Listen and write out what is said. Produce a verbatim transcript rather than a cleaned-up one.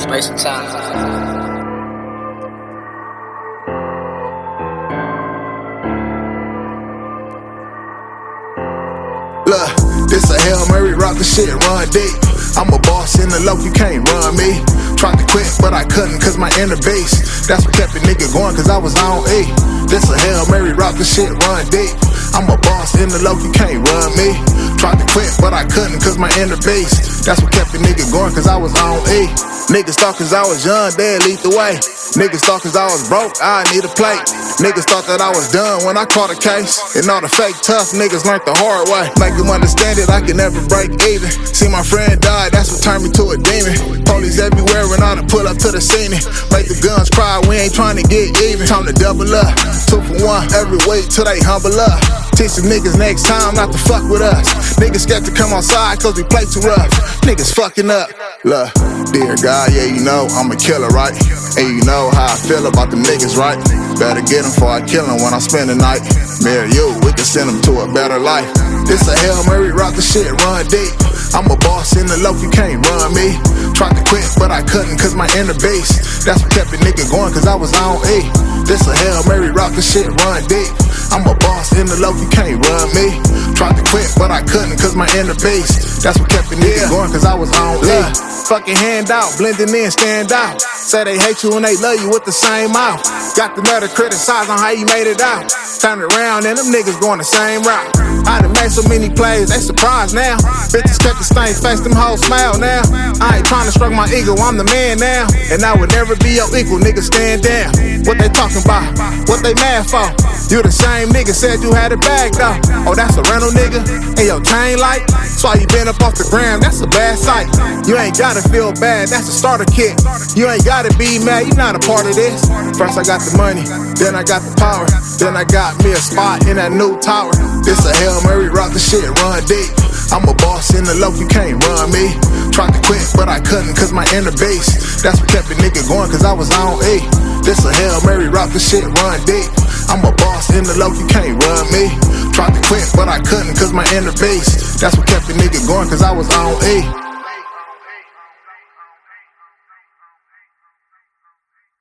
Waste time. Look, this a Hail Mary, rock the shit, run deep. I'm a boss in the low, you can't run me. Tried to quit, but I couldn't cause my inner base. That's what kept a nigga going cause I was on E. This a Hail Mary, rock the shit, run deep. I'm a boss in the low, you can't run me. Tried to quit, but I couldn't cause my inner base. That's what kept a nigga going cause I was on E. Niggas thought cause I was young, they'd lead the way. Niggas thought cause I was broke, I need a plate. Niggas thought that I was done when I caught a case. And all the fake tough niggas learned the hard way. Make them understand it, I can never break even. See my friend die, that's what turned me to a demon. Police everywhere and I done pull up to the scene. Make the guns cry, we ain't trying to get even. Time to double up, two for one, every week till they humble up. Teach the niggas next time not to fuck with us. Niggas scared to come outside cause we play too rough. Niggas fucking up. Look, dear God, yeah, you know I'm a killer, right? And you know how I feel about them niggas, right? Better get them before I kill them when I spend the night. Me or you, we can send them to a better life. This a Hail Mary, rock the shit, run deep. I'm a boss in the low, you can't run me. Tried to quit, but I couldn't cause my inner base. That's what kept a nigga going cause I was on E. This a Hail Mary, rock the shit, run deep. I'm a boss in the low, you can't run me. Tried to quit, but I couldn't cause my inner base. That's what kept a nigga going cause I was on E. Fucking hand out, blending in, stand out. Say they hate you and they love you with the same mouth. Got the nerve to criticize on how you made it out. Turn it around and them niggas going the same route. I done made so many plays, they surprised now. Bitches kept the same face, them hoes smile now. I ain't trying to stroke my ego, I'm the man now. And I would never be your equal, nigga, stand down. What they talking about? What they mad for? You the same nigga said you had it back though. Oh, that's a rental nigga? And your chain light? That's why you been up off the gram, that's a bad sight. You ain't gotta feel bad, that's a starter kit. You ain't gotta be mad, you not a part of this. First I got the money, then I got the power. Then I got me a spot in that new tower. This a Hail Mary, rock the shit, run deep. I'm a boss in the low, you can't run me. Tried to quit, but I couldn't cause my inner base. That's what kept a nigga going cause I was on E. This a Hail Mary, rock the shit, run deep. I'm a boss in the low, you can't run me. Tried to quit, but I couldn't cause my inner base. That's what kept a nigga going cause I was on E.